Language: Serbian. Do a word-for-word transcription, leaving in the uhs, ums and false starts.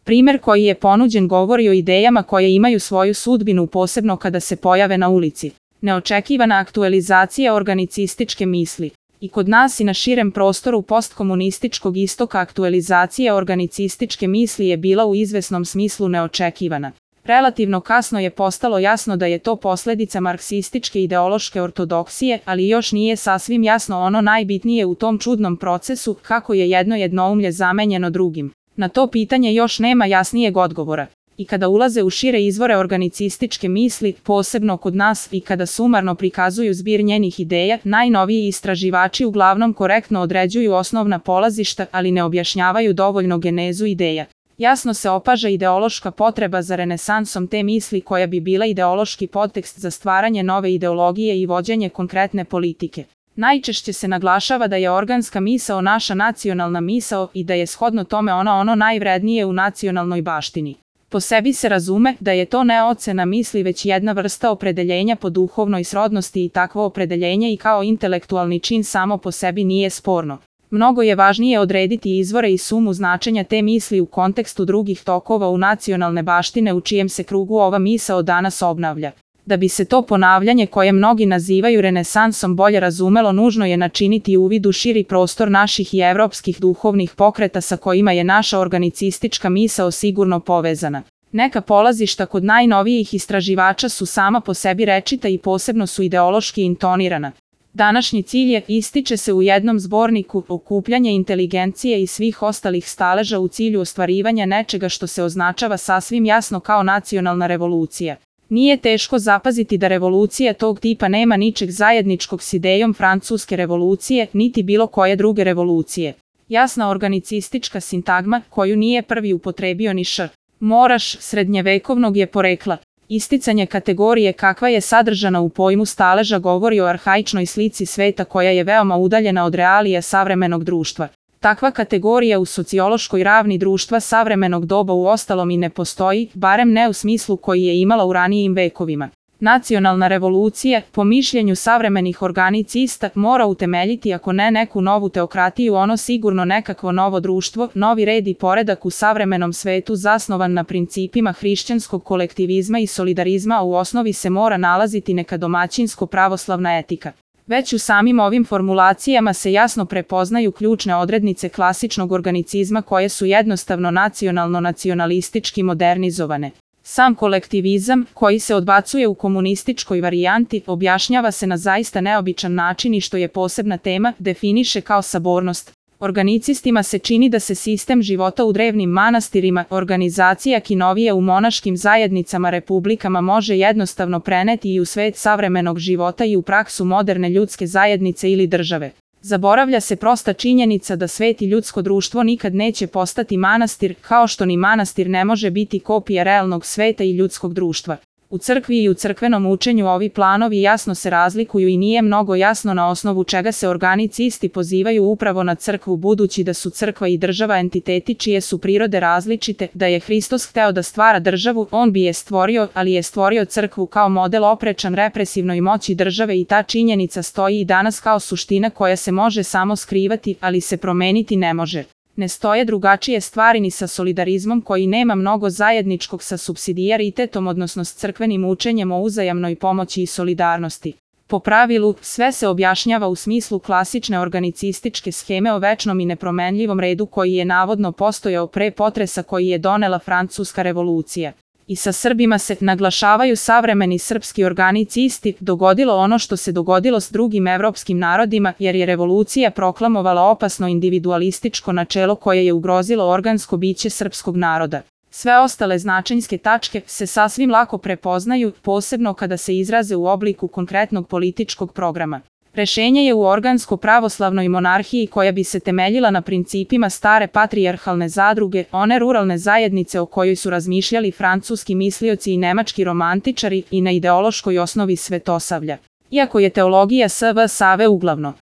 Primer koji je ponuđen govori o idejama koje imaju svoju sudbinu posebno kada se pojave na ulici. Neočekivana aktualizacija organicističke misli. I kod nas i na širem prostoru postkomunističkog istoka aktualizacija organicističke misli je bila u izvesnom smislu neočekivana. Relativno kasno je postalo jasno da je to posljedica marksističke ideološke ortodoksije, ali još nije sasvim jasno ono najbitnije u tom čudnom procesu, kako je jedno jednoumlje zamenjeno drugim. Na to pitanje još nema jasnijeg odgovora. I kada ulaze u šire izvore organicističke misli, posebno kod nas, i kada sumarno prikazuju zbir njenih ideja, najnoviji istraživači uglavnom korektno određuju osnovna polazišta, ali ne objašnjavaju dovoljno genezu ideja. Jasno se opaža ideološka potreba za renesansom te misli koja bi bila ideološki podtekst za stvaranje nove ideologije i vođenje konkretne politike. Najčešće se naglašava da je organska misao naša nacionalna misao i da je shodno tome ona ono najvrednije u nacionalnoj baštini. Po sebi se razume da je to ne ocena misli već jedna vrsta opredeljenja po duhovnoj srodnosti i takvo opredeljenje i kao intelektualni čin samo po sebi nije sporno. Mnogo je važnije odrediti izvore i sumu značenja te misli u kontekstu drugih tokova u nacionalne baštine u čijem se krugu ova misao danas obnavlja. Da bi se to ponavljanje koje mnogi nazivaju renesansom bolje razumelo, nužno je načiniti uvid u širi prostor naših i evropskih duhovnih pokreta sa kojima je naša organicistička misao sigurno povezana. Neka polazišta kod najnovijih istraživača su sama po sebi rečita i posebno su ideološki intonirana. Današnji cilj je, ističe se u jednom zborniku, okupljanje inteligencije i svih ostalih staleža u cilju ostvarivanja nečega što se označava sasvim jasno kao nacionalna revolucija. Nije teško zapaziti da revolucija tog tipa nema ničeg zajedničkog s idejom francuske revolucije, niti bilo koje druge revolucije. Jasna organicistička sintagma, koju nije prvi upotrebio ni Š. Moraš, srednjevekovnog je porekla. Isticanje kategorije kakva je sadržana u pojmu staleža govori o arhaičnoj slici sveta koja je veoma udaljena od realija savremenog društva. Takva kategorija u sociološkoj ravni društva savremenog doba uostalom i ne postoji, barem ne u smislu koji je imala u ranijim vekovima. Nacionalna revolucija, po mišljenju savremenih organicista, mora utemeljiti ako ne neku novu teokratiju, ono sigurno nekakvo novo društvo, novi red i poredak u savremenom svetu zasnovan na principima hrišćanskog kolektivizma i solidarizma, a u osnovi se mora nalaziti neka domaćinsko-pravoslavna etika. Već u samim ovim formulacijama se jasno prepoznaju ključne odrednice klasičnog organicizma koje su jednostavno nacionalno-nacionalistički modernizovane. Sam kolektivizam, koji se odbacuje u komunističkoj varijanti, objašnjava se na zaista neobičan način i što je posebna tema, definiše kao sabornost. Organicistima se čini da se sistem života u drevnim manastirima, organizacija kinovije u monaškim zajednicama republikama može jednostavno preneti i u svet savremenog života i u praksu moderne ljudske zajednice ili države. Zaboravlja se prosta činjenica da svet i ljudsko društvo nikad neće postati manastir, kao što ni manastir ne može biti kopija realnog sveta i ljudskog društva. U crkvi i u crkvenom učenju ovi planovi jasno se razlikuju i nije mnogo jasno na osnovu čega se organicisti pozivaju upravo na crkvu, budući da su crkva i država entiteti čije su prirode različite. Da je Hristos hteo da stvara državu, on bi je stvorio, ali je stvorio crkvu kao model oprečan represivnoj moći države i ta činjenica stoji i danas kao suština koja se može samo skrivati, ali se promeniti ne može. Ne stoje drugačije stvari ni sa solidarizmom koji nema mnogo zajedničkog sa supsidijaritetom, odnosno s crkvenim učenjem o uzajamnoj pomoći i solidarnosti. Po pravilu, sve se objašnjava u smislu klasične organicističke scheme o večnom i nepromenljivom redu koji je navodno postojao pre potresa koji je donela Francuska revolucija. I sa Srbima se, naglašavaju savremeni srpski organicisti, dogodilo ono što se dogodilo s drugim evropskim narodima, jer je revolucija proklamovala opasno individualističko načelo koje je ugrozilo organsko biće srpskog naroda. Sve ostale značajnske tačke se sasvim lako prepoznaju, posebno kada se izraze u obliku konkretnog političkog programa. Rešenje je u organsko-pravoslavnoj monarhiji koja bi se temeljila na principima stare patrijarhalne zadruge, one ruralne zajednice o kojoj su razmišljali francuski mislioci i nemački romantičari, i na ideološkoj osnovi svetosavlja. Iako je teologija S V Save uglavno